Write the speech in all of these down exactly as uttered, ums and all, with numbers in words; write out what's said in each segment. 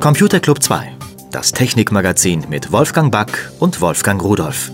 Computer Club zwei, das Technikmagazin mit Wolfgang Back und Wolfgang Rudolph.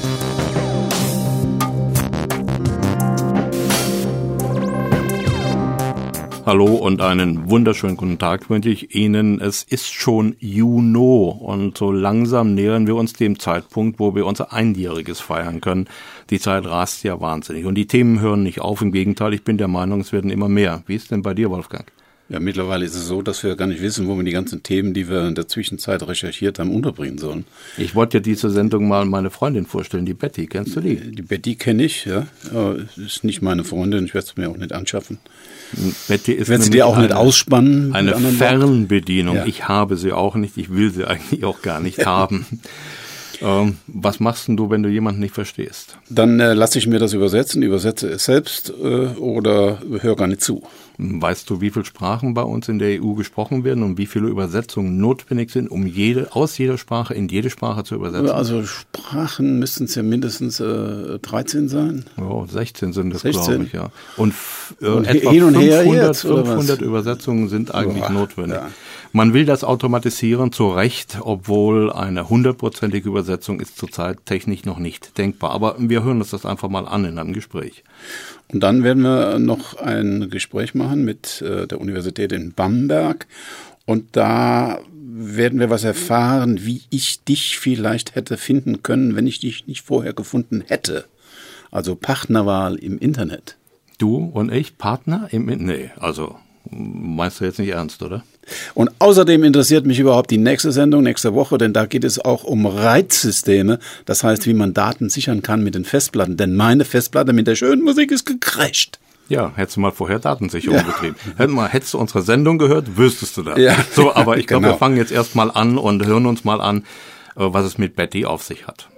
Hallo und einen wunderschönen guten Tag wünsche ich Ihnen. Es ist schon Juni und so langsam nähern wir uns dem Zeitpunkt, wo wir unser Einjähriges feiern können. Die Zeit rast ja wahnsinnig und die Themen hören nicht auf. Im Gegenteil, ich bin der Meinung, es werden immer mehr. Wie ist denn bei dir, Wolfgang? Ja, mittlerweile ist es so, dass wir gar nicht wissen, wo wir die ganzen Themen, die wir in der Zwischenzeit recherchiert haben, unterbringen sollen. Ich wollte ja diese Sendung mal meine Freundin vorstellen, die Betty. Kennst du die? Die Betty kenne ich, ja. Aber ist nicht meine Freundin, ich werde es mir auch nicht anschaffen. Betty ist ich werde sie dir auch eine, nicht ausspannen. Eine Fernbedienung. Ja. Ich habe sie auch nicht, ich will sie eigentlich auch gar nicht haben. Ähm, was machst denn du, wenn du jemanden nicht verstehst? Dann äh, lasse ich mir das übersetzen, übersetze es selbst äh, oder höre gar nicht zu. Weißt du, wie viele Sprachen bei uns in der E U gesprochen werden und wie viele Übersetzungen notwendig sind, um jede aus jeder Sprache in jede Sprache zu übersetzen? Also Sprachen müssten es ja mindestens äh, dreizehn sein. Ja, sechzehn sind das, sechzehn glaube ich, ja. Und, äh, und etwa hin und her fünfhundert, jetzt, oder fünfhundert was? Übersetzungen sind eigentlich Boah, notwendig. ja. Man will das automatisieren, zu Recht, obwohl eine hundertprozentige Übersetzung ist zurzeit technisch noch nicht denkbar. Aber wir hören uns das einfach mal an in einem Gespräch. Und dann werden wir noch ein Gespräch machen mit äh, der Universität in Bamberg. Und da werden wir was erfahren, wie ich dich vielleicht hätte finden können, wenn ich dich nicht vorher gefunden hätte. Also Partnerwahl im Internet. Du und ich, Partner im Internet? Nee, also meinst du jetzt nicht ernst, oder? Und außerdem interessiert mich überhaupt die nächste Sendung, nächste Woche, denn da geht es auch um Reizsysteme. Das heißt, wie man Daten sichern kann mit den Festplatten. Denn meine Festplatte mit der schönen Musik ist gecrasht. Ja, hättest du mal vorher Datensicherung ja. betrieben. Hätt mal, hättest du unsere Sendung gehört, wüsstest du das. Ja. So, aber ich glaube, Genau. wir fangen jetzt erstmal an und hören uns mal an, was es mit Betty auf sich hat.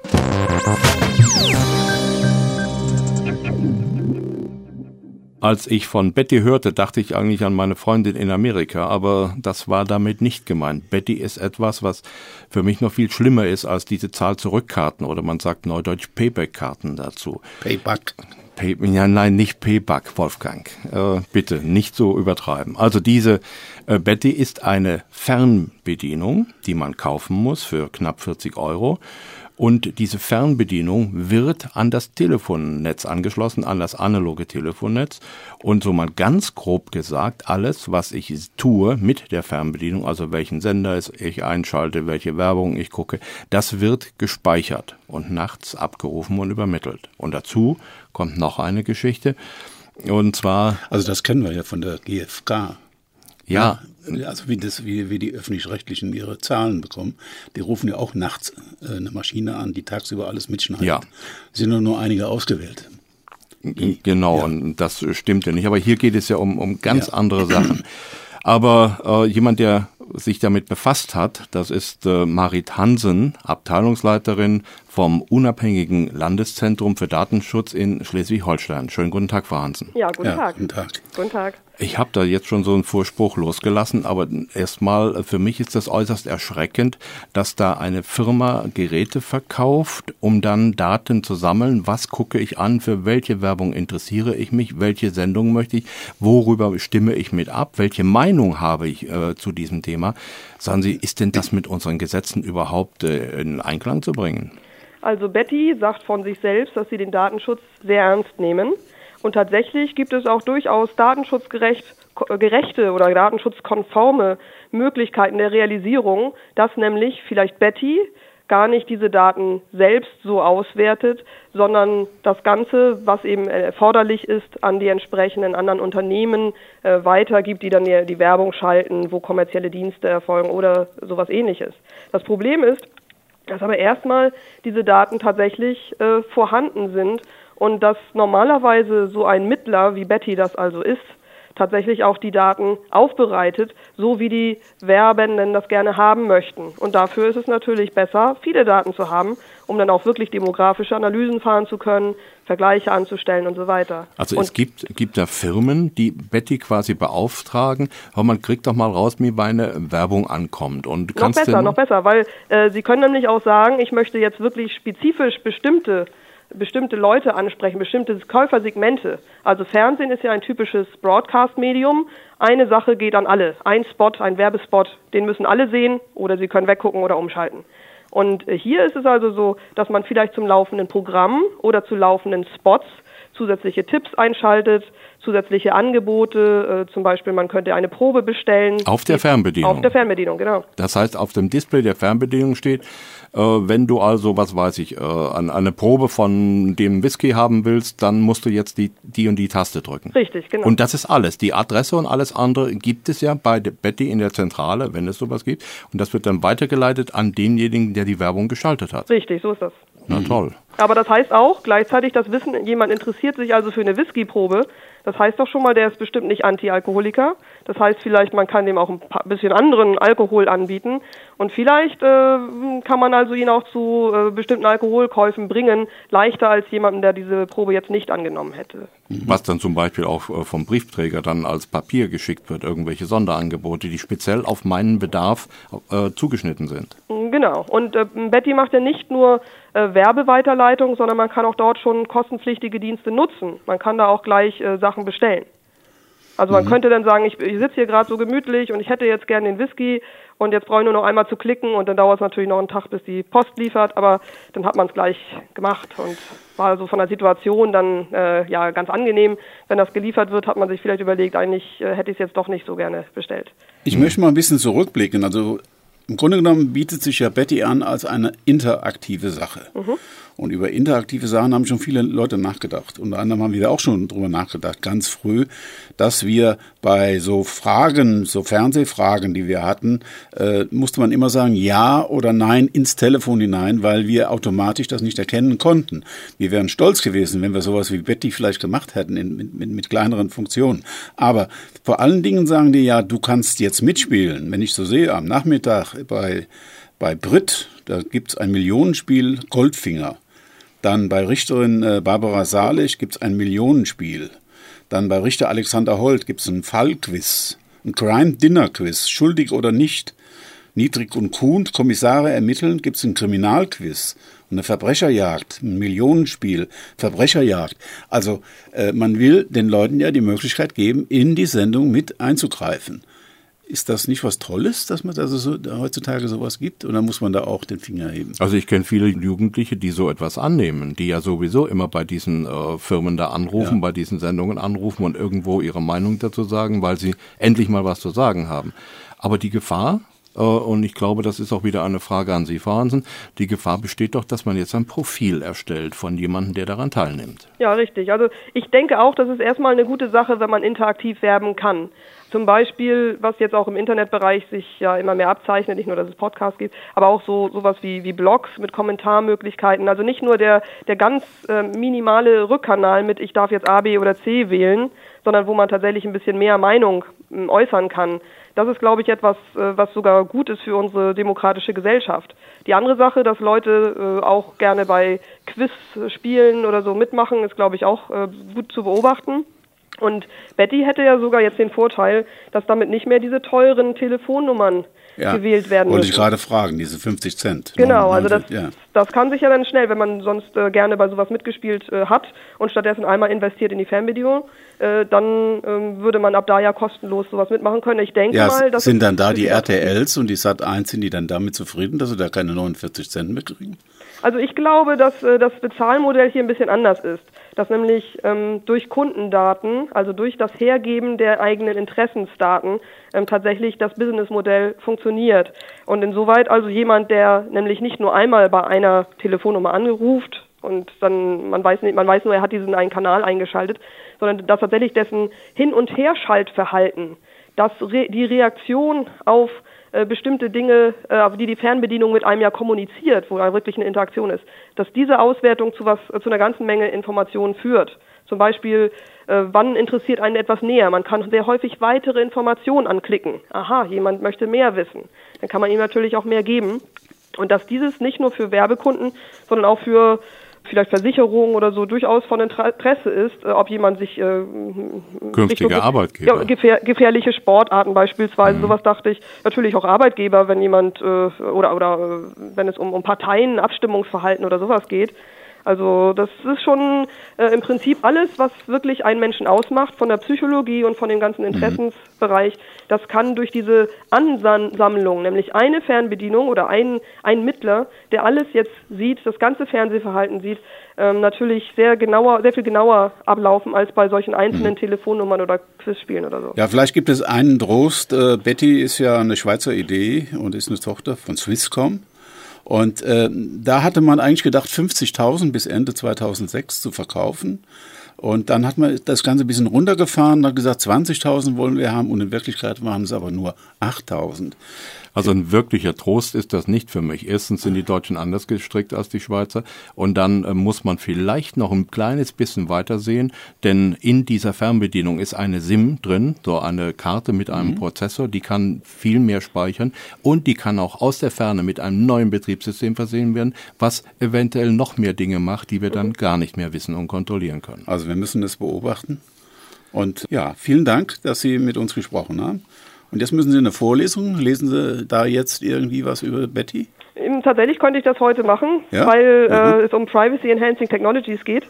Als ich von Betty hörte, dachte ich eigentlich an meine Freundin in Amerika, aber das war damit nicht gemeint. Betty ist etwas, was für mich noch viel schlimmer ist als diese Zahl-Zurück-Karten oder man sagt neudeutsch Payback-Karten dazu. Payback. Pay, ja, nein, nicht Payback, Wolfgang. Äh, bitte, nicht so übertreiben. Also diese äh, Betty ist eine Fernbedienung, die man kaufen muss für knapp vierzig Euro. Und diese Fernbedienung wird an das Telefonnetz angeschlossen, an das analoge Telefonnetz. Und so mal ganz grob gesagt, alles, was ich tue mit der Fernbedienung, also welchen Sender ich einschalte, welche Werbung ich gucke, das wird gespeichert und nachts abgerufen und übermittelt. Und dazu kommt noch eine Geschichte. Und zwar... Also das kennen wir ja von der G f K. Ja. Also wie, das, wie, wie die Öffentlich-Rechtlichen ihre Zahlen bekommen. Die rufen ja auch nachts äh, eine Maschine an, die tagsüber alles mitschneidet. Ja. Es sind nur, nur einige ausgewählt. Genau, ja. Und das stimmt ja nicht. Aber hier geht es ja um, um ganz ja. andere Sachen. Aber äh, jemand, der sich damit befasst hat, das ist äh, Marit Hansen, Abteilungsleiterin vom unabhängigen Landeszentrum für Datenschutz in Schleswig-Holstein. Schönen guten Tag, Frau Hansen. Ja, guten ja, Tag. Guten Tag. Guten Tag. Ich habe da jetzt schon so einen Vorspruch losgelassen, aber erstmal, für mich ist das äußerst erschreckend, dass da eine Firma Geräte verkauft, um dann Daten zu sammeln. Was gucke ich an, für welche Werbung interessiere ich mich, welche Sendung möchte ich, worüber stimme ich mit ab, welche Meinung habe ich äh, zu diesem Thema. Sagen Sie, ist denn das mit unseren Gesetzen überhaupt äh, in Einklang zu bringen? Also Betty sagt von sich selbst, dass sie den Datenschutz sehr ernst nehmen. Und tatsächlich gibt es auch durchaus datenschutzgerechte oder datenschutzkonforme Möglichkeiten der Realisierung, dass nämlich vielleicht Betty gar nicht diese Daten selbst so auswertet, sondern das Ganze, was eben erforderlich ist, an die entsprechenden anderen Unternehmen äh, weitergibt, die dann die, die Werbung schalten, wo kommerzielle Dienste erfolgen oder sowas Ähnliches. Das Problem ist, dass aber erstmal diese Daten tatsächlich äh, vorhanden sind und dass normalerweise so ein Mittler, wie Betty das also ist, tatsächlich auch die Daten aufbereitet, so wie die Werbenden das gerne haben möchten. Und dafür ist es natürlich besser, viele Daten zu haben, um dann auch wirklich demografische Analysen fahren zu können, Vergleiche anzustellen und so weiter. Also und es gibt, gibt da Firmen, die Betty quasi beauftragen, aber man kriegt doch mal raus, wie meine Werbung ankommt. Und noch besser, noch besser, weil äh, Sie können nämlich auch sagen, ich möchte jetzt wirklich spezifisch bestimmte bestimmte Leute ansprechen, bestimmte Käufersegmente. Also Fernsehen ist ja ein typisches Broadcast-Medium. Eine Sache geht an alle. Ein Spot, ein Werbespot, den müssen alle sehen oder sie können weggucken oder umschalten. Und hier ist es also so, dass man vielleicht zum laufenden Programm oder zu laufenden Spots zusätzliche Tipps einschaltet, zusätzliche Angebote, äh, zum Beispiel man könnte eine Probe bestellen. Auf der Fernbedienung. Auf der Fernbedienung, genau. Das heißt, auf dem Display der Fernbedienung steht, äh, wenn du also, was weiß ich, äh, eine Probe von dem Whisky haben willst, dann musst du jetzt die, die und die Taste drücken. Richtig, genau. Und das ist alles. Die Adresse und alles andere gibt es ja bei Betty in der Zentrale, wenn es sowas gibt. Und das wird dann weitergeleitet an denjenigen, der die Werbung geschaltet hat. Richtig, so ist das. Na toll. Aber das heißt auch gleichzeitig, das Wissen, jemand interessiert sich also für eine Whisky-Probe. Das heißt doch schon mal, der ist bestimmt nicht Anti-Alkoholiker. Das heißt vielleicht, man kann dem auch ein paar, bisschen anderen Alkohol anbieten. Und vielleicht äh, kann man also ihn auch zu äh, bestimmten Alkoholkäufen bringen, leichter als jemanden, der diese Probe jetzt nicht angenommen hätte. Was dann zum Beispiel auch äh, vom Briefträger dann als Papier geschickt wird, irgendwelche Sonderangebote, die speziell auf meinen Bedarf äh, zugeschnitten sind. Genau. Und äh, Betty macht ja nicht nur äh, Werbeweiterleitung, sondern man kann auch dort schon kostenpflichtige Dienste nutzen. Man kann da auch gleich äh, Sachen bestellen. Also man mhm. könnte dann sagen, ich, ich sitze hier gerade so gemütlich und ich hätte jetzt gerne den Whisky und jetzt brauche ich nur noch einmal zu klicken und dann dauert es natürlich noch einen Tag, bis die Post liefert, aber dann hat man es gleich gemacht und war also von der Situation dann äh, ja ganz angenehm. Wenn das geliefert wird, hat man sich vielleicht überlegt, eigentlich äh, hätte ich es jetzt doch nicht so gerne bestellt. Ich möchte mal ein bisschen zurückblicken. Also im Grunde genommen bietet sich ja Betty an als eine interaktive Sache. Mhm. Und über interaktive Sachen haben schon viele Leute nachgedacht. Unter anderem haben wir auch schon drüber nachgedacht, ganz früh, dass wir bei so Fragen, so Fernsehfragen, die wir hatten, äh, musste man immer sagen Ja oder Nein ins Telefon hinein, weil wir automatisch das nicht erkennen konnten. Wir wären stolz gewesen, wenn wir sowas wie Betty vielleicht gemacht hätten in, mit, mit, mit kleineren Funktionen. Aber vor allen Dingen sagen die ja, du kannst jetzt mitspielen. Wenn ich so sehe, am Nachmittag bei, bei Brit, da gibt's ein Millionenspiel Goldfinger. Dann bei Richterin äh, Barbara Salisch gibt es ein Millionenspiel. Dann bei Richter Alexander Holt gibt es ein Fallquiz, ein Crime-Dinner-Quiz, schuldig oder nicht. Niedrig und Kuhn, Kommissare ermitteln, gibt es ein Kriminalquiz. Und eine Verbrecherjagd, ein Millionenspiel, Verbrecherjagd. Also äh, man will den Leuten ja die Möglichkeit geben, in die Sendung mit einzugreifen. Ist das nicht was Tolles, dass man also so, heutzutage sowas gibt? Oder muss man da auch den Finger heben? Also ich kenne viele Jugendliche, die so etwas annehmen, die ja sowieso immer bei diesen äh, Firmen da anrufen, ja. bei diesen Sendungen anrufen und irgendwo ihre Meinung dazu sagen, weil sie endlich mal was zu sagen haben. Aber die Gefahr, äh, und ich glaube, das ist auch wieder eine Frage an Sie, Frau Hansen, die Gefahr besteht doch, dass man jetzt ein Profil erstellt von jemandem, der daran teilnimmt. Ja, richtig. Also ich denke auch, das ist erstmal eine gute Sache, wenn man interaktiv werben kann. Zum Beispiel, was jetzt auch im Internetbereich sich ja immer mehr abzeichnet, nicht nur, dass es Podcasts gibt, aber auch so sowas wie, wie Blogs mit Kommentarmöglichkeiten. Also nicht nur der, der ganz äh, minimale Rückkanal mit ich darf jetzt A, B oder C wählen, sondern wo man tatsächlich ein bisschen mehr Meinung äh, äußern kann. Das ist, glaube ich, etwas, äh, was sogar gut ist für unsere demokratische Gesellschaft. Die andere Sache, dass Leute äh, auch gerne bei Quizspielen oder so mitmachen, ist, glaube ich, auch äh, gut zu beobachten. Und Betty hätte ja sogar jetzt den Vorteil, dass damit nicht mehr diese teuren Telefonnummern ja, gewählt werden müssen. Wollte ich gerade fragen, diese fünfzig Cent. Genau, also das, ja. das kann sich ja dann schnell, wenn man sonst äh, gerne bei sowas mitgespielt äh, hat und stattdessen einmal investiert in die Fernbedienung, äh, dann äh, würde man ab da ja kostenlos sowas mitmachen können. Ich denke ja, mal, dass sind dann da die R T Ls und die Sat eins, sind die dann damit zufrieden, dass sie da keine neunundvierzig Cent mitkriegen? Also ich glaube, dass äh, das Bezahlmodell hier ein bisschen anders ist. Dass nämlich ähm, durch Kundendaten, also durch das Hergeben der eigenen Interessensdaten, ähm, tatsächlich das Businessmodell funktioniert. Und insoweit also jemand, der nämlich nicht nur einmal bei einer Telefonnummer anruft und dann man weiß nicht, man weiß nur, er hat diesen einen Kanal eingeschaltet, sondern dass tatsächlich dessen Hin- und Herschaltverhalten, dass re- die Reaktion auf äh, bestimmte Dinge, äh, die die Fernbedienung mit einem ja kommuniziert, wo da wirklich eine Interaktion ist, dass diese Auswertung zu was, äh, zu einer ganzen Menge Informationen führt. Zum Beispiel, äh, wann interessiert einen etwas näher? Man kann sehr häufig weitere Informationen anklicken. Aha, jemand möchte mehr wissen. Dann kann man ihm natürlich auch mehr geben. Und dass dieses nicht nur für Werbekunden, sondern auch für vielleicht Versicherungen oder so durchaus von Interesse ist, äh, ob jemand sich äh, künftige Richtung, Arbeitgeber. Ja, gefähr, gefährliche Sportarten beispielsweise, mhm. sowas dachte ich, natürlich auch Arbeitgeber, wenn jemand äh, oder oder äh, wenn es um, um Parteien, Abstimmungsverhalten oder sowas geht, Also das ist schon äh, im Prinzip alles, was wirklich einen Menschen ausmacht, von der Psychologie und von dem ganzen Interessensbereich. Das kann durch diese Ansammlung, nämlich eine Fernbedienung oder ein, ein Mittler, der alles jetzt sieht, das ganze Fernsehverhalten sieht, ähm, natürlich sehr genauer, sehr viel genauer ablaufen als bei solchen einzelnen mhm. Telefonnummern oder Quizspielen oder so. Ja, vielleicht gibt es einen Trost. Äh, Betty ist ja eine Schweizer Idee und ist eine Tochter von Swisscom. Und äh, da hatte man eigentlich gedacht, fünfzigtausend bis Ende zweitausendsechs zu verkaufen. Und dann hat man das Ganze ein bisschen runtergefahren und hat gesagt, zwanzigtausend wollen wir haben. Und in Wirklichkeit waren es aber nur achttausend. Also ein wirklicher Trost ist das nicht für mich. Erstens sind die Deutschen anders gestrickt als die Schweizer. Und dann äh, muss man vielleicht noch ein kleines bisschen weiter sehen, denn in dieser Fernbedienung ist eine SIM drin, so eine Karte mit einem mhm. Prozessor, die kann viel mehr speichern und die kann auch aus der Ferne mit einem neuen Betriebssystem versehen werden, was eventuell noch mehr Dinge macht, die wir dann gar nicht mehr wissen und kontrollieren können. Also wir müssen das beobachten. Und ja, vielen Dank, dass Sie mit uns gesprochen haben. Und jetzt müssen Sie eine Vorlesung. Lesen Sie da jetzt irgendwie was über Betty? Tatsächlich könnte ich das heute machen, ja? weil mhm. äh, es um Privacy Enhancing Technologies geht.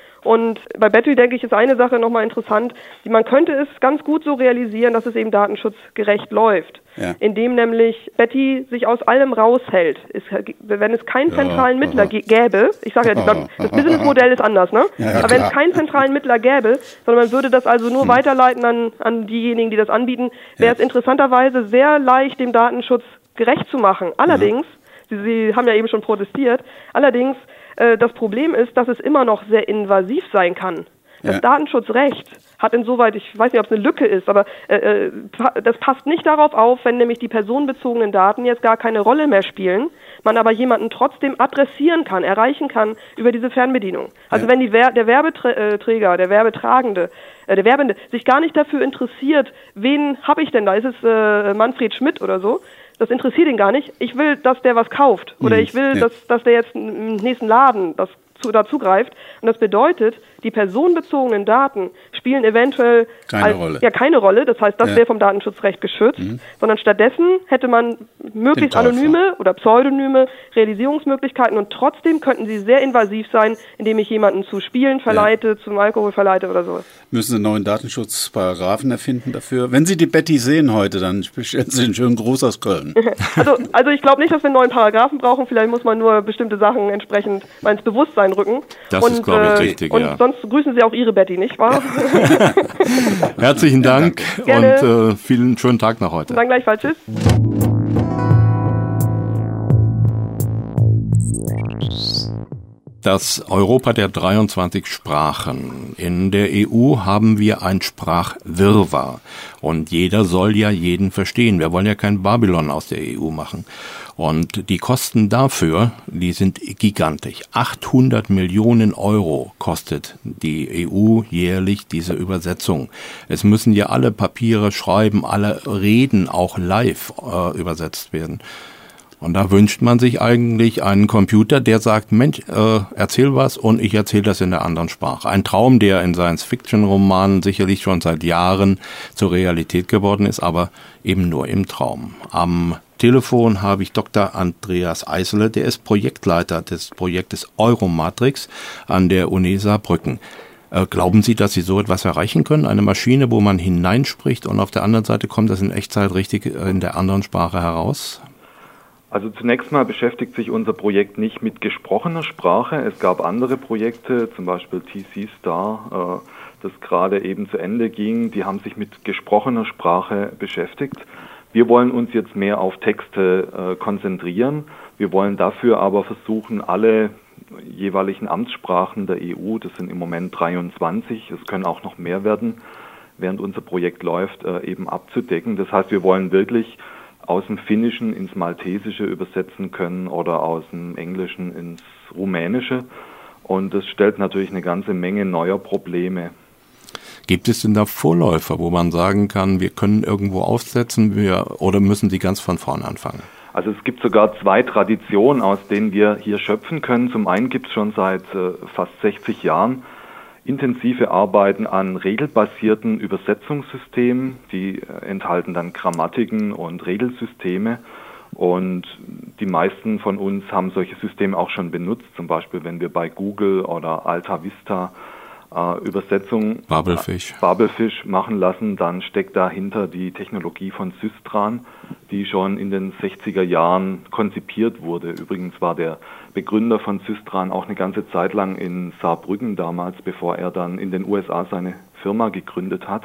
Und bei Betty, denke ich, ist eine Sache nochmal interessant. Man könnte es ganz gut so realisieren, dass es eben datenschutzgerecht läuft. Ja. Indem nämlich Betty sich aus allem raushält. Es, wenn es keinen zentralen ja, Mittler g- gäbe, ich sage ja, das, das Businessmodell ist anders, ne? Ja, ja, aber wenn es keinen zentralen Mittler gäbe, sondern man würde das also nur hm. weiterleiten an, an diejenigen, die das anbieten, wäre es ja. interessanterweise sehr leicht, dem Datenschutz gerecht zu machen. Allerdings, ja. Sie, Sie haben ja eben schon protestiert, allerdings äh, das Problem ist, dass es immer noch sehr invasiv sein kann. Das ja. Datenschutzrecht hat insoweit, ich weiß nicht, ob es eine Lücke ist, aber äh, das passt nicht darauf auf, wenn nämlich die personenbezogenen Daten jetzt gar keine Rolle mehr spielen, man aber jemanden trotzdem adressieren kann, erreichen kann über diese Fernbedienung. Also ja. wenn die Wer- der Werbeträger, der Werbetragende, äh, der Werbende sich gar nicht dafür interessiert, wen habe ich denn da, ist es äh, Manfred Schmidt oder so, das interessiert ihn gar nicht. Ich will, dass der was kauft oder ich will, ja. dass, dass der jetzt im nächsten Laden das zu, da zugreift. Und das bedeutet, die personenbezogenen Daten spielen eventuell keine als, Rolle. Ja, keine Rolle. Das heißt, das ja. wäre vom Datenschutzrecht geschützt. Mhm. Sondern stattdessen hätte man möglichst anonyme oder pseudonyme Realisierungsmöglichkeiten und trotzdem könnten sie sehr invasiv sein, indem ich jemanden zu Spielen verleite, ja. zum Alkohol verleite oder sowas. Müssen Sie einen neuen Datenschutzparagraphen erfinden dafür? Wenn Sie die Betty sehen heute, dann bestellen Sie einen schönen Gruß aus Köln. also, also ich glaube nicht, dass wir einen neuen Paragraphen brauchen. Vielleicht muss man nur bestimmte Sachen entsprechend mal ins Bewusstsein rücken. Das und, ist, glaube ich, richtig, und ja. sonst grüßen Sie auch Ihre Betty, nicht wahr? Herzlichen Dank Gerne. und äh, vielen schönen Tag noch heute. Dann gleichfalls. Tschüss. Das Europa der dreiundzwanzig Sprachen. In der E U haben wir ein Sprachwirrwarr. Und jeder soll ja jeden verstehen. Wir wollen ja kein Babylon aus der E U machen. Und die Kosten dafür, die sind gigantisch. achthundert Millionen Euro kostet die E U jährlich diese Übersetzung. Es müssen ja alle Papiere schreiben, alle Reden auch live äh, übersetzt werden. Und da wünscht man sich eigentlich einen Computer, der sagt, Mensch, äh, erzähl was und ich erzähle das in der anderen Sprache. Ein Traum, der in Science-Fiction-Romanen sicherlich schon seit Jahren zur Realität geworden ist, aber eben nur im Traum. Am Telefon habe ich Doktor Andreas Eisele, der ist Projektleiter des Projektes Euromatrix an der Uni Saarbrücken. Äh, glauben Sie, dass Sie so etwas erreichen können? Eine Maschine, wo man hineinspricht und auf der anderen Seite kommt das in Echtzeit richtig in der anderen Sprache heraus? Also zunächst mal beschäftigt sich unser Projekt nicht mit gesprochener Sprache. Es gab andere Projekte, zum Beispiel T C Star, äh, das gerade eben zu Ende ging. Die haben sich mit gesprochener Sprache beschäftigt. Wir wollen uns jetzt mehr auf Texte äh, konzentrieren. Wir wollen dafür aber versuchen, alle jeweiligen Amtssprachen der E U, das sind im Moment dreiundzwanzig, es können auch noch mehr werden, während unser Projekt läuft, äh, eben abzudecken. Das heißt, wir wollen wirklich aus dem Finnischen ins Maltesische übersetzen können oder aus dem Englischen ins Rumänische. Und das stellt natürlich eine ganze Menge neuer Probleme. Gibt es denn da Vorläufer, wo man sagen kann, wir können irgendwo aufsetzen, wir, oder müssen Sie ganz von vorn anfangen? Also es gibt sogar zwei Traditionen, aus denen wir hier schöpfen können. Zum einen gibt es schon seit äh, fast sechzig Jahren intensive Arbeiten an regelbasierten Übersetzungssystemen, die äh, enthalten dann Grammatiken und Regelsysteme. Und die meisten von uns haben solche Systeme auch schon benutzt, zum Beispiel wenn wir bei Google oder Alta Vista äh, Übersetzung Babelfish. Äh, Babelfish machen lassen, dann steckt dahinter die Technologie von Systran, die schon in den sechziger Jahren konzipiert wurde. Übrigens war der Begründer von Systran auch eine ganze Zeit lang in Saarbrücken damals, bevor er dann in den U S A seine Firma gegründet hat.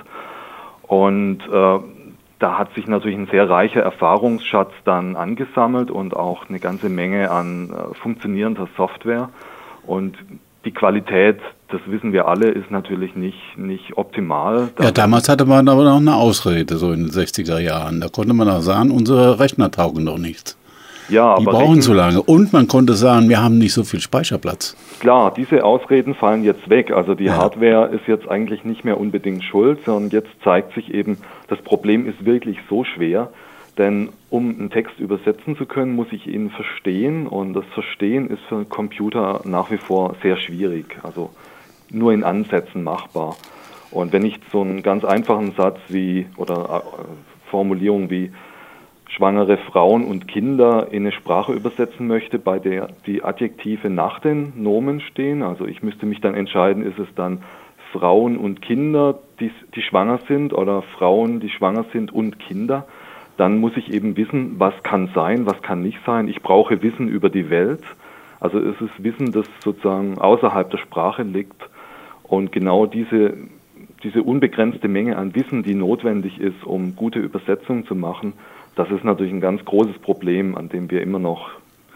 Und äh, da hat sich natürlich ein sehr reicher Erfahrungsschatz dann angesammelt und auch eine ganze Menge an äh, funktionierender Software. Und die Qualität, das wissen wir alle, ist natürlich nicht, nicht optimal. Ja, damals hatte man aber noch eine Ausrede, so in den sechziger Jahren. Da konnte man auch sagen, unsere Rechner taugen noch nichts. Ja, die aber brauchen Rechen- zu lange. Und man konnte sagen, wir haben nicht so viel Speicherplatz. Klar, diese Ausreden fallen jetzt weg. Also die Ja. Hardware ist jetzt eigentlich nicht mehr unbedingt schuld, sondern jetzt zeigt sich eben, das Problem ist wirklich so schwer. Denn um einen Text übersetzen zu können, muss ich ihn verstehen. Und das Verstehen ist für einen Computer nach wie vor sehr schwierig. Also nur in Ansätzen machbar. Und wenn ich so einen ganz einfachen Satz wie oder äh, Formulierung wie schwangere Frauen und Kinder in eine Sprache übersetzen möchte, bei der die Adjektive nach den Nomen stehen. Also ich müsste mich dann entscheiden, ist es dann Frauen und Kinder, die, die schwanger sind, oder Frauen, die schwanger sind und Kinder. Dann muss ich eben wissen, was kann sein, was kann nicht sein. Ich brauche Wissen über die Welt. Also es ist Wissen, das sozusagen außerhalb der Sprache liegt. Und genau diese, diese unbegrenzte Menge an Wissen, die notwendig ist, um gute Übersetzungen zu machen, das ist natürlich ein ganz großes Problem, an dem wir immer noch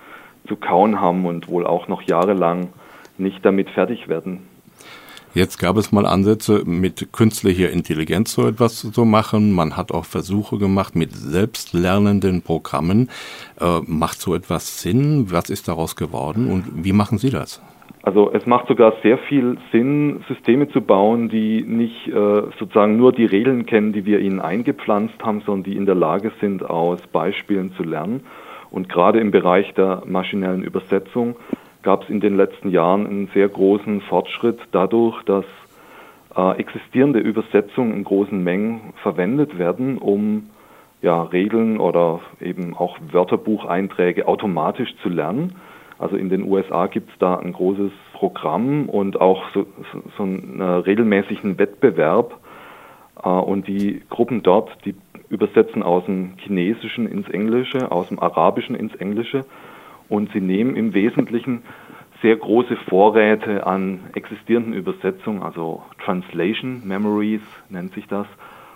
zu kauen haben und wohl auch noch jahrelang nicht damit fertig werden. Jetzt gab es mal Ansätze, mit künstlicher Intelligenz so etwas zu machen. Man hat auch Versuche gemacht mit selbstlernenden Programmen. Äh, macht so etwas Sinn? Was ist daraus geworden und wie machen Sie das? Also es macht sogar sehr viel Sinn, Systeme zu bauen, die nicht äh, sozusagen nur die Regeln kennen, die wir ihnen eingepflanzt haben, sondern die in der Lage sind, aus Beispielen zu lernen. Und gerade im Bereich der maschinellen Übersetzung gab es in den letzten Jahren einen sehr großen Fortschritt dadurch, dass äh, existierende Übersetzungen in großen Mengen verwendet werden, um ja, Regeln oder eben auch Wörterbucheinträge automatisch zu lernen. Also in den U S A gibt es da ein großes Programm und auch so, so, so einen äh, regelmäßigen Wettbewerb. Äh, und die Gruppen dort, die übersetzen aus dem Chinesischen ins Englische, aus dem Arabischen ins Englische. Und sie nehmen im Wesentlichen sehr große Vorräte an existierenden Übersetzungen, also Translation Memories nennt sich das,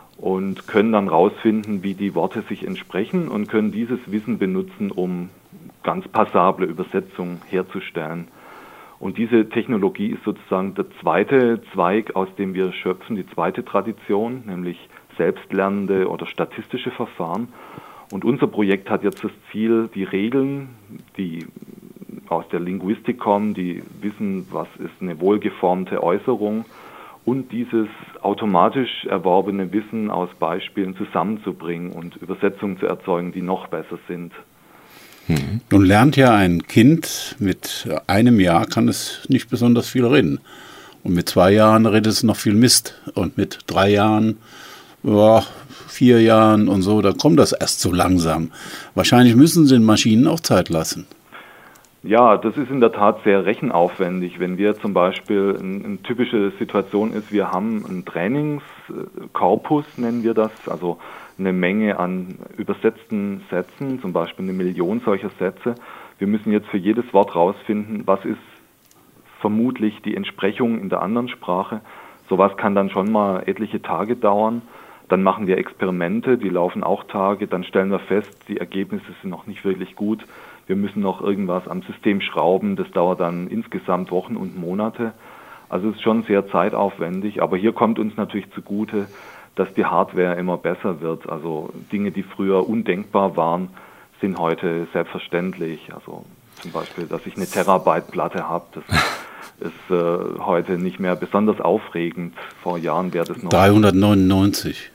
und können dann rausfinden, wie die Worte sich entsprechen und können dieses Wissen benutzen, um ganz passable Übersetzungen herzustellen. Und diese Technologie ist sozusagen der zweite Zweig, aus dem wir schöpfen, die zweite Tradition, nämlich selbstlernende oder statistische Verfahren. Und unser Projekt hat jetzt das Ziel, die Regeln, die aus der Linguistik kommen, die wissen, was ist eine wohlgeformte Äußerung, und dieses automatisch erworbene Wissen aus Beispielen zusammenzubringen und Übersetzungen zu erzeugen, die noch besser sind. Mhm. Nun lernt ja ein Kind, mit einem Jahr kann es nicht besonders viel reden. Und mit zwei Jahren redet es noch viel Mist. Und mit drei Jahren, ja, vier Jahren und so, da kommt das erst so langsam. Wahrscheinlich müssen Sie den Maschinen auch Zeit lassen. Ja, das ist in der Tat sehr rechenaufwendig. Wenn wir zum Beispiel, eine, eine typische Situation ist, wir haben einen Trainingskorpus, nennen wir das, also eine Menge an übersetzten Sätzen, zum Beispiel eine Million solcher Sätze. Wir müssen jetzt für jedes Wort rausfinden, was ist vermutlich die Entsprechung in der anderen Sprache. Sowas kann dann schon mal etliche Tage dauern. Dann machen wir Experimente, die laufen auch Tage. Dann stellen wir fest, die Ergebnisse sind noch nicht wirklich gut. Wir müssen noch irgendwas am System schrauben. Das dauert dann insgesamt Wochen und Monate. Also es ist schon sehr zeitaufwendig. Aber hier kommt uns natürlich zugute, dass die Hardware immer besser wird. Also Dinge, die früher undenkbar waren, sind heute selbstverständlich. Also zum Beispiel, dass ich eine Terabyte-Platte habe, das ist äh, heute nicht mehr besonders aufregend. Vor Jahren wäre das noch... dreihundertneunundneunzig.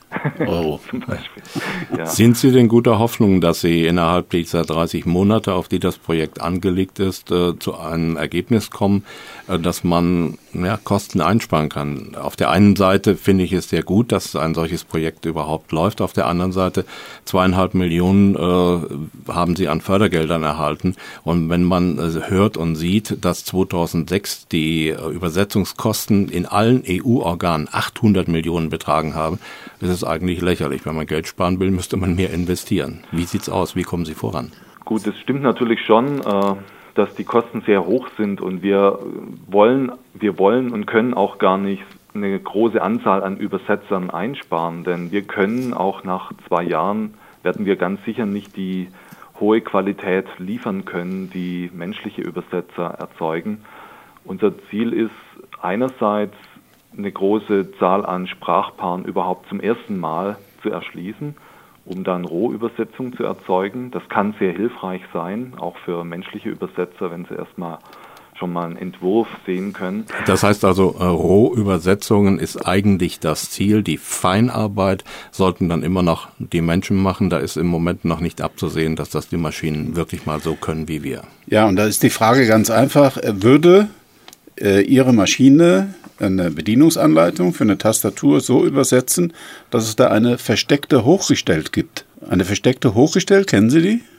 Euro. Zum Beispiel. Ja. Sind Sie denn guter Hoffnung, dass Sie innerhalb dieser dreißig Monate, auf die das Projekt angelegt ist, äh, zu einem Ergebnis kommen, äh, dass man ja, Kosten einsparen kann? Auf der einen Seite finde ich es sehr gut, dass ein solches Projekt überhaupt läuft. Auf der anderen Seite zweieinhalb Millionen äh, haben Sie an Fördergeldern erhalten. Und wenn man äh, hört und sieht, dass zweitausendsechs die äh, Übersetzungskosten in allen E U-Organen achthundert Millionen betragen haben, ist es eigentlich lächerlich. Wenn man Geld sparen will, müsste man mehr investieren. Wie sieht's aus? Wie kommen Sie voran? Gut, es stimmt natürlich schon, äh, dass die Kosten sehr hoch sind und wir wollen, wir wollen und können auch gar nicht eine große Anzahl an Übersetzern einsparen, denn wir können auch nach zwei Jahren, werden wir ganz sicher nicht die hohe Qualität liefern können, die menschliche Übersetzer erzeugen. Unser Ziel ist einerseits, eine große Zahl an Sprachpaaren überhaupt zum ersten Mal zu erschließen, um dann Rohübersetzung zu erzeugen. Das kann sehr hilfreich sein, auch für menschliche Übersetzer, wenn sie erstmal schon mal einen Entwurf sehen können. Das heißt also, äh, Rohübersetzungen ist eigentlich das Ziel. Die Feinarbeit sollten dann immer noch die Menschen machen. Da ist im Moment noch nicht abzusehen, dass das die Maschinen wirklich mal so können wie wir. Ja, und da ist die Frage ganz einfach, würde äh, Ihre Maschine eine Bedienungsanleitung für eine Tastatur so übersetzen, dass es da eine versteckte Hochgestellt gibt? Eine versteckte Hochgestellt, kennen Sie die?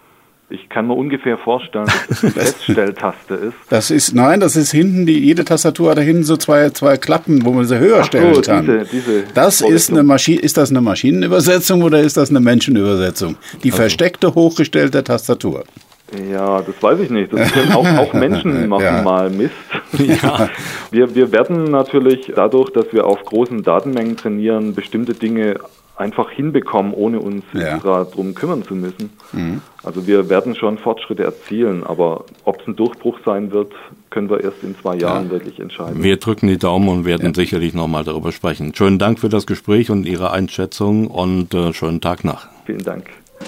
Ich kann mir ungefähr vorstellen, dass das eine Feststelltaste ist. Das ist, nein, das ist hinten, die, jede Tastatur hat da hinten so zwei, zwei Klappen, wo man sie höher Ach stellen so, kann. Diese, diese das ist eine Maschine, ist das eine Maschinenübersetzung oder ist das eine Menschenübersetzung? Die also versteckte, hochgestellte Tastatur. Ja, das weiß ich nicht. Das können auch, auch Menschen machen ja. mal Mist. Ja. Wir, wir werden natürlich dadurch, dass wir auf großen Datenmengen trainieren, bestimmte Dinge einfach hinbekommen, ohne uns ja. extra drum kümmern zu müssen. Mhm. Also wir werden schon Fortschritte erzielen, aber ob es ein Durchbruch sein wird, können wir erst in zwei Jahren ja. wirklich entscheiden. Wir drücken die Daumen und werden ja. sicherlich nochmal darüber sprechen. Schönen Dank für das Gespräch und Ihre Einschätzung und äh, schönen Tag noch. Vielen Dank.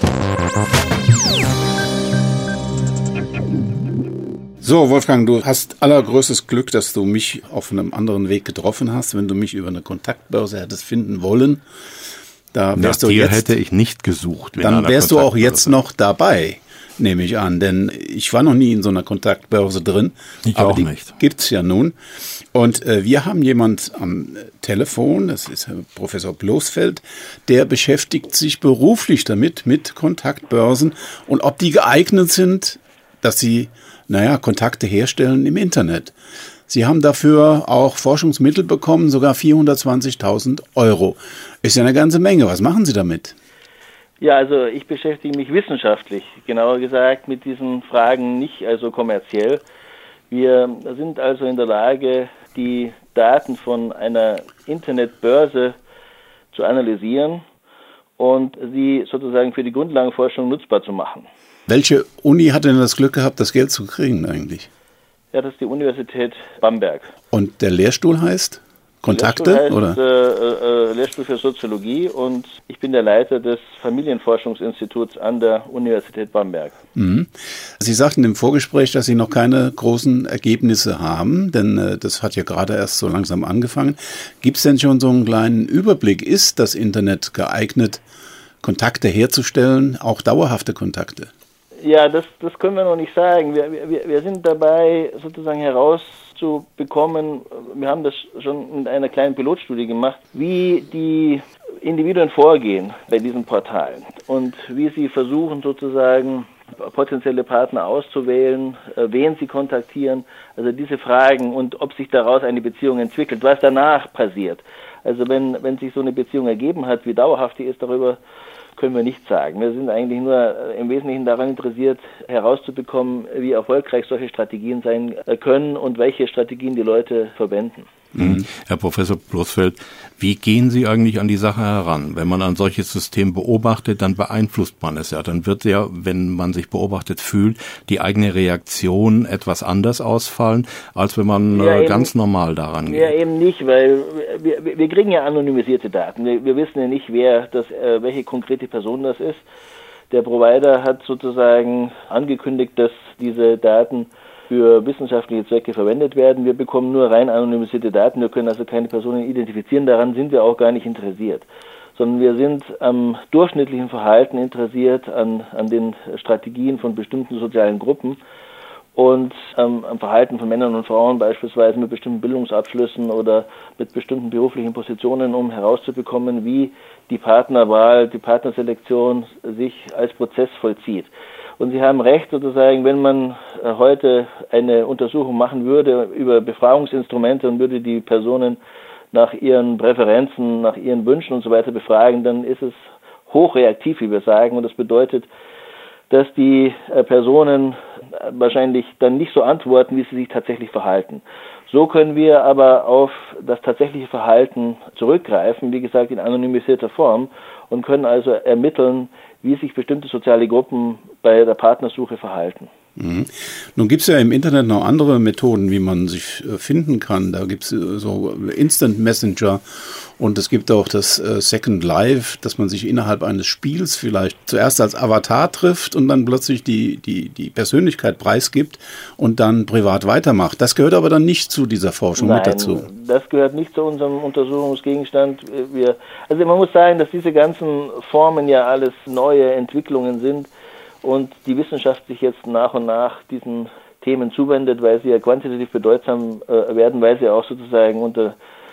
So, Wolfgang, du hast allergrößtes Glück, dass du mich auf einem anderen Weg getroffen hast, wenn du mich über eine Kontaktbörse hättest finden wollen. Da wärst Nach du dir jetzt, hätte ich nicht gesucht. Dann wärst du auch jetzt noch dabei, nehme ich an, denn ich war noch nie in so einer Kontaktbörse drin. Ich aber auch die nicht. Gibt's ja nun. Und äh, wir haben jemand am Telefon, das ist Herr Professor Bloßfeld, der beschäftigt sich beruflich damit, mit Kontaktbörsen und ob die geeignet sind, dass sie, naja, Kontakte herstellen im Internet. Sie haben dafür auch Forschungsmittel bekommen, sogar vierhundertzwanzigtausend Euro. Ist ja eine ganze Menge. Was machen Sie damit? Ja, also ich beschäftige mich wissenschaftlich, genauer gesagt mit diesen Fragen nicht also kommerziell. Wir sind also in der Lage, die Daten von einer Internetbörse zu analysieren und sie sozusagen für die Grundlagenforschung nutzbar zu machen. Welche Uni hat denn das Glück gehabt, das Geld zu kriegen eigentlich? Ja, das ist die Universität Bamberg. Und der Lehrstuhl heißt? Kontakte? Der Lehrstuhl heißt, oder? Äh, äh, Lehrstuhl für Soziologie und ich bin der Leiter des Familienforschungsinstituts an der Universität Bamberg. Mhm. Sie sagten im Vorgespräch, dass Sie noch keine großen Ergebnisse haben, denn äh, das hat ja gerade erst so langsam angefangen. Gibt es denn schon so einen kleinen Überblick? Ist das Internet geeignet, Kontakte herzustellen, auch dauerhafte Kontakte? Ja, das, das können wir noch nicht sagen. Wir, wir, wir sind dabei, sozusagen herauszubekommen, wir haben das schon in einer kleinen Pilotstudie gemacht, wie die Individuen vorgehen bei diesen Portalen und wie sie versuchen, sozusagen potenzielle Partner auszuwählen, wen sie kontaktieren, also diese Fragen und ob sich daraus eine Beziehung entwickelt, was danach passiert. Also wenn, wenn sich so eine Beziehung ergeben hat, wie dauerhaft die ist, darüber können wir nicht sagen. Wir sind eigentlich nur im Wesentlichen daran interessiert, herauszubekommen, wie erfolgreich solche Strategien sein können und welche Strategien die Leute verwenden. Mhm. Herr Professor Bloßfeld, wie gehen Sie eigentlich an die Sache heran? Wenn man ein solches System beobachtet, dann beeinflusst man es ja. Dann wird ja, wenn man sich beobachtet fühlt, die eigene Reaktion etwas anders ausfallen, als wenn man ja, äh, eben, ganz normal daran geht. Ja, eben nicht, weil wir, wir kriegen ja anonymisierte Daten. Wir, wir wissen ja nicht, wer das, äh, welche konkrete Person das ist. Der Provider hat sozusagen angekündigt, dass diese Daten für wissenschaftliche Zwecke verwendet werden. Wir bekommen nur rein anonymisierte Daten. Wir können also keine Personen identifizieren. Daran sind wir auch gar nicht interessiert. sondern wir sind am durchschnittlichen Verhalten interessiert, an, an den Strategien von bestimmten sozialen Gruppen und ähm, am Verhalten von Männern und Frauen, beispielsweise mit bestimmten Bildungsabschlüssen oder mit bestimmten beruflichen Positionen, um herauszubekommen, wie die Partnerwahl, die Partnerselektion sich als Prozess vollzieht. Und Sie haben recht, sozusagen, wenn man äh, heute eine Untersuchung machen würde über Befragungsinstrumente und würde die Personen nach ihren Präferenzen, nach ihren Wünschen und so weiter befragen, dann ist es hochreaktiv, wie wir sagen. Und das bedeutet, dass die äh, Personen wahrscheinlich dann nicht so antworten, wie sie sich tatsächlich verhalten. So können wir aber auf das tatsächliche Verhalten zurückgreifen, wie gesagt in anonymisierter Form, und können also ermitteln, wie sich bestimmte soziale Gruppen bei der Partnersuche verhalten. Mhm. Nun gibt es ja im Internet noch andere Methoden, wie man sich äh, finden kann. Da gibt es äh, so Instant Messenger und es gibt auch das äh, Second Life, dass man sich innerhalb eines Spiels vielleicht zuerst als Avatar trifft und dann plötzlich die, die, die Persönlichkeit preisgibt und dann privat weitermacht. Das gehört aber dann nicht zu dieser Forschung Nein, mit dazu. Das gehört nicht zu unserem Untersuchungsgegenstand. Wir, also man muss sagen, dass diese ganzen Formen ja alles neue Entwicklungen sind und die Wissenschaft sich jetzt nach und nach diesen Themen zuwendet, weil sie ja quantitativ bedeutsam äh, werden, weil sie auch sozusagen unter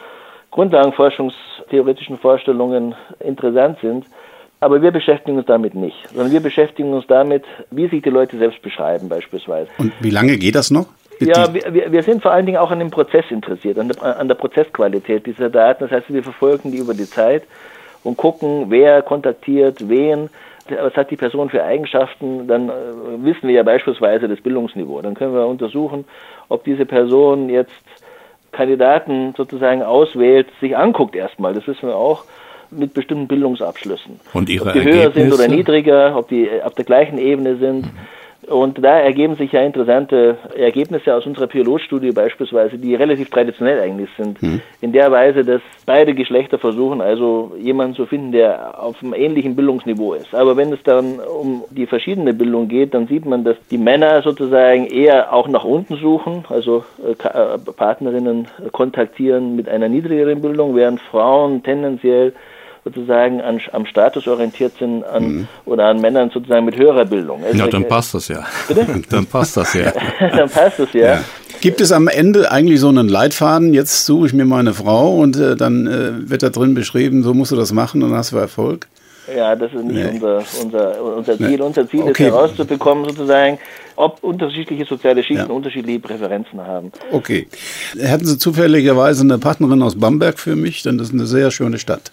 grundlagenforschungstheoretischen Vorstellungen interessant sind. Aber wir beschäftigen uns damit nicht, sondern wir beschäftigen uns damit, wie sich die Leute selbst beschreiben beispielsweise. Und wie lange geht das noch? Ja, wir, wir sind vor allen Dingen auch an dem Prozess interessiert, an der, an der Prozessqualität dieser Daten. Das heißt, wir verfolgen die über die Zeit und gucken, wer kontaktiert wen, was hat die Person für Eigenschaften. Dann äh, wissen wir ja beispielsweise das Bildungsniveau. Dann können wir untersuchen, ob diese Person jetzt Kandidaten sozusagen auswählt, sich anguckt erstmal. Das wissen wir auch mit bestimmten Bildungsabschlüssen. Und ihre ob die Ergebnisse? höher sind oder niedriger, ob die auf der gleichen Ebene sind. Mhm. Und da ergeben sich ja interessante Ergebnisse aus unserer Pilotstudie beispielsweise, die relativ traditionell eigentlich sind. Mhm. In der Weise, dass beide Geschlechter versuchen, also jemanden zu finden, der auf einem ähnlichen Bildungsniveau ist. Aber wenn es dann um die verschiedene Bildung geht, dann sieht man, dass die Männer sozusagen eher auch nach unten suchen, also äh, Partnerinnen kontaktieren mit einer niedrigeren Bildung, während Frauen tendenziell sozusagen an, am Status orientiert sind an, mhm. oder an Männern sozusagen mit höherer Bildung. Also ja, dann passt das ja. Bitte? Dann passt das ja. Dann passt das ja. ja. Gibt es am Ende eigentlich so einen Leitfaden, jetzt suche ich mir meine Frau und äh, dann äh, wird da drin beschrieben, so musst du das machen und dann hast du Erfolg? Ja, das ist nicht nee. unser, unser, unser Ziel. Nee. Unser Ziel okay. ist herauszubekommen sozusagen, ob unterschiedliche soziale Schichten ja. unterschiedliche Präferenzen haben. Okay. Hätten Sie zufälligerweise eine Partnerin aus Bamberg für mich? Denn das ist eine sehr schöne Stadt.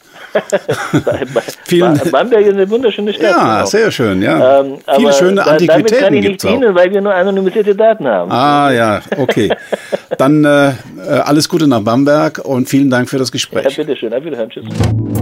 Vielen Bamberg ist eine wunderschöne Stadt. Ja, genau. Sehr schön. Ja. Ähm, Viele schöne da, Antiquitäten damit kann ich nicht dienen, weil wir nur anonymisierte Daten haben. Ah ja, okay. Dann äh, alles Gute nach Bamberg und vielen Dank für das Gespräch. Ja, bitteschön. Auf Wiedersehen. Tschüss.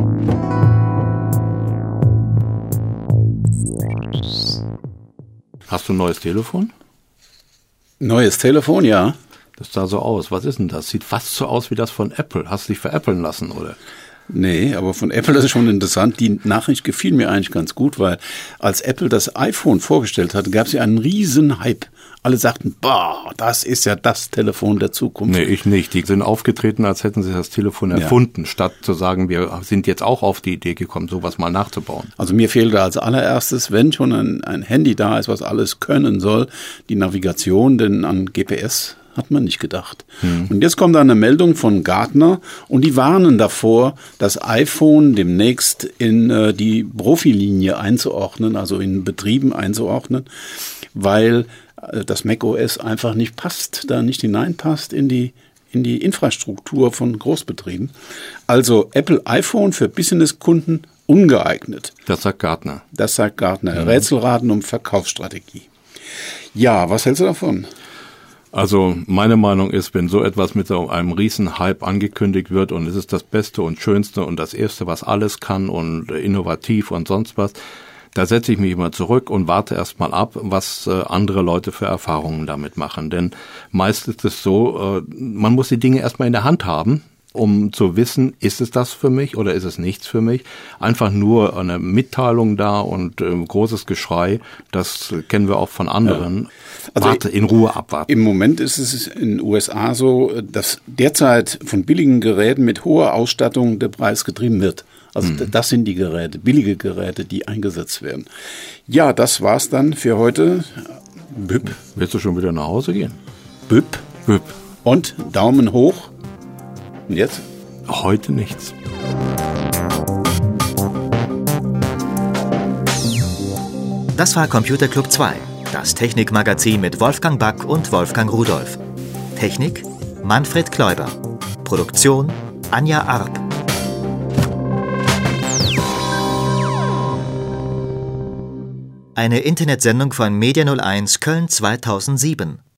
Hast du ein neues Telefon? Neues Telefon, ja. Das sah so aus. Was ist denn das? Sieht fast so aus wie das von Apple. Hast du dich veräppeln lassen, oder? Nee, aber von Apple ist es schon interessant. Die Nachricht gefiel mir eigentlich ganz gut, weil als Apple das iPhone vorgestellt hatte, gab es ja einen riesen Hype. Alle sagten, boah, das ist ja das Telefon der Zukunft. Nee, ich nicht. Die sind aufgetreten, als hätten sie das Telefon erfunden, ja. statt zu sagen, wir sind jetzt auch auf die Idee gekommen, sowas mal nachzubauen. Also mir fehlte als allererstes, wenn schon ein, ein Handy da ist, was alles können soll, die Navigation, denn an G P S hat man nicht gedacht. Hm. Und jetzt kommt eine Meldung von Gartner und die warnen davor, das iPhone demnächst in äh, die Profilinie einzuordnen, also in Betrieben einzuordnen, weil das macOS einfach nicht passt, da nicht hineinpasst in die, in die Infrastruktur von Großbetrieben. Also Apple iPhone für Businesskunden ungeeignet. Das sagt Gartner. Das sagt Gartner. Mhm. Rätselraten um Verkaufsstrategie. Ja, was hältst du davon? Also meine Meinung ist, wenn so etwas mit so einem riesen Hype angekündigt wird und es ist das Beste und Schönste und das Erste, was alles kann und innovativ und sonst was, da setze ich mich immer zurück und warte erst mal ab, was äh, andere Leute für Erfahrungen damit machen. Denn meist ist es so, äh, man muss die Dinge erst mal in der Hand haben, um zu wissen, ist es das für mich oder ist es nichts für mich. Einfach nur eine Mitteilung da und äh, großes Geschrei, das kennen wir auch von anderen. Ja. Also Warte, in Ruhe abwarten. Im Moment ist es in den U S A so, dass derzeit von billigen Geräten mit hoher Ausstattung der Preis getrieben wird. Also mhm. das sind die Geräte, billige Geräte, die eingesetzt werden. Ja, das war's dann für heute. Büpp. Willst du schon wieder nach Hause gehen? Büpp. Büpp. Und Daumen hoch. Und jetzt? Heute nichts. Das war Computer Club zwei, das Technikmagazin mit Wolfgang Back und Wolfgang Rudolph. Technik Manfred Kläuber. Produktion Anja Arp. Eine Internetsendung von Media null eins Köln zweitausendsieben.